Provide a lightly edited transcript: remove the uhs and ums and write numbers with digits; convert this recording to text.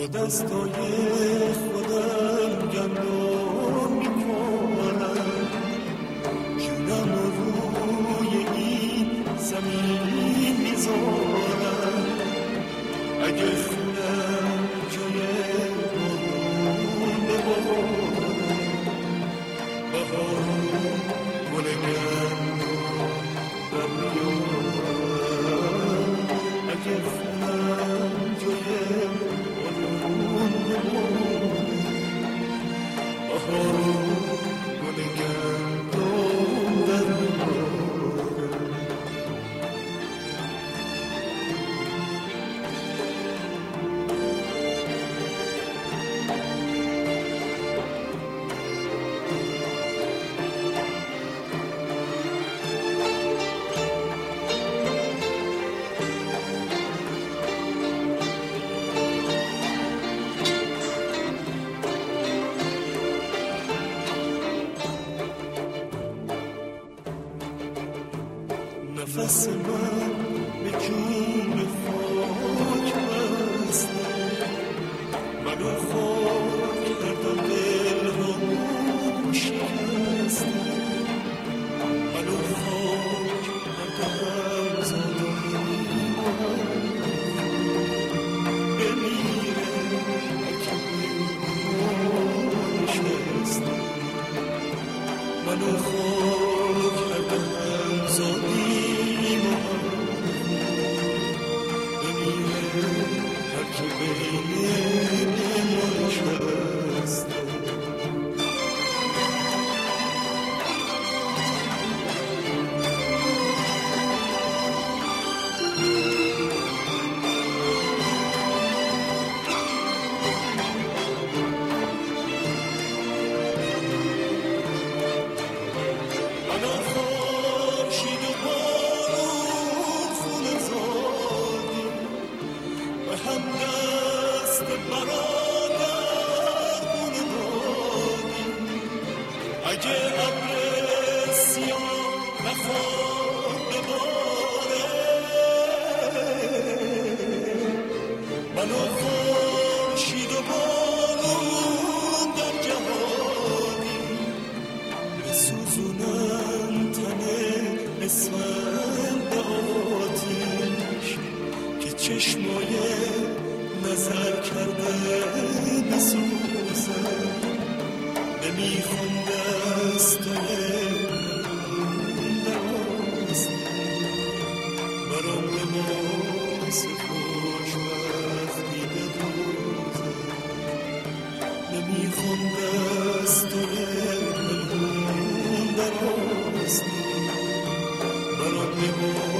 دستای خودم گندم میکنم، جونم روی این زمین میذارم. اگه خونم جای بارون بباره، بهار گل گندم در میارم. اگه خونم جای نفس من به جون خاک بسته، منو خاک کردم دلهامو شکسته، منو خاک کردم زادیمو بمیره اگه نشسته، منو خاک کردم زادیمو چشمای نظر کرده بسوزه، نمیخوام دستای دست برام لباس خوشبختی بدوزه، نمیخوام دستای دست برام لباس